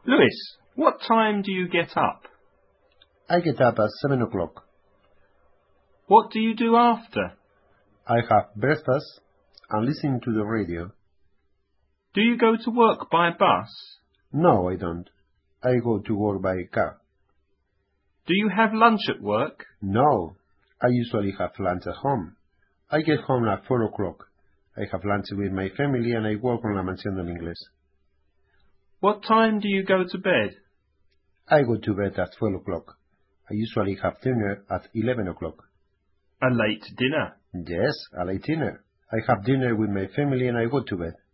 Louis, what time do you get up? I get up at 7 o'clock. What do you do after? I have breakfast and listen to the radio. Do you go to work by bus? No, I don't. I go to work by car. Do you have lunch at work? No, I usually have lunch at home. I get home at 4 o'clock. I have lunch with my family and I work on La Mansión del Inglés. What time do you go to bed? I go to bed at 12 o'clock. I usually have dinner at 11 o'clock. A late dinner? Yes, a late dinner. I have dinner with my family and I go to bed.